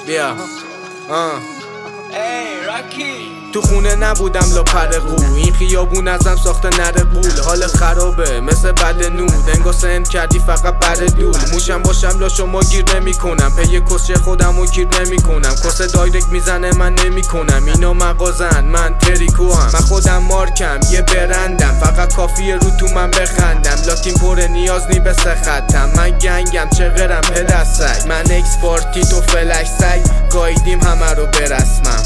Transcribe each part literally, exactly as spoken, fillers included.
بیا آه. ای راکی تو خونه نبودم لاپر قو، این خیابون ازم ساخته نره قول. حال خرابه مثل بد نود، انگار سند کردی فقط بر دول. موشم باشم لا شما گیر نمی کنم، پی کسچه خودم و گیر نمی کنم. کسه دایرکت میزنه من نمی کنم، اینا مغازن من تریکو هم. من خودم مارکم یه برندم، فقط کافیه رو تو من بخندم. لاتین پر نیاز نی به سخطم، من گنگم چه غرم پدستک. من اکس پارتی تو فلش سگ، گایدیم همه رو برسمم.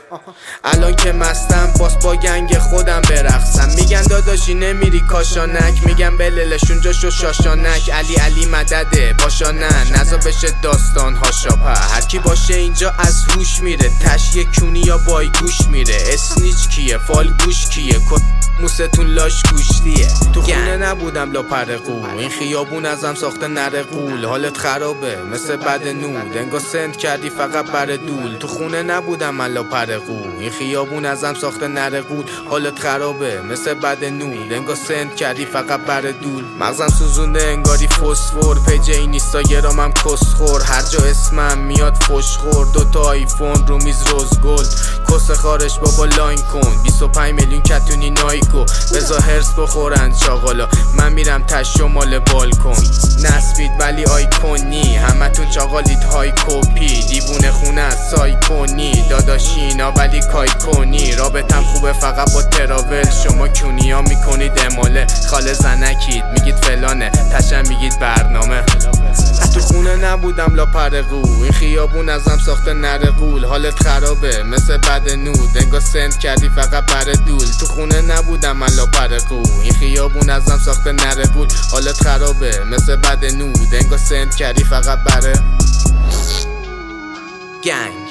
الان که مستم باس با گنگ خودم برقصم. میگن داداشی نمیری کاشانک، میگن بللشون جاشو شاشانک. علی علی مدده پاشا نه نزا بشه داستان ها شاپه. هرکی باشه اینجا از هوش میره، تش یک کونی یا بای گوش میره. اسنیچ کیه فال گوش کیه، موستون لاش گوشتیه. تو خونه نبودم لاپر قو، این خیابون ازم ساخته نره قول. حالت خرابه مثل بد نود، انگار سند کردی فقط بر دول. تو خونه نبودم من لاپر قو، این خیابون ازم ساخته نره قول. حالت خرابه مثل بد نود، انگار سند کردی فقط بر دول. مغزم سوزونده انگاری فسفور، پیج اینستاگرامم کسخور. هر جا اسمم میاد فشخور، دوتا آیفون رو میز روز گلد. کس خارش بابا لاین کن، بیست و پنج میلیون کتونی نایکو. بزا هرس بخورن چاقالا، من میرم تش شمال بالکن. نسبید ولی آیکونی، همه تون چاقالید های کپی. دیوونه خونه سایکونی، داداشینا ولی کای کنی. رابطم خوبه فقط با تراول، شما کونیا میکنید اماله. خاله زنکید میگید فلانه، تشم میگید برنامه. تو خونه نبودم لاپر قو، این خیابون ازم ساخته نره قول. حالت خرابه مثل بد نود، انگار سند کردی فقط بر دول. تو خونه نبودم من لاپر قو، این خیابون ازم ساخته نره قول. حالت خرابه مثل بد نود، انگار سند کردی فقط بر گنگ.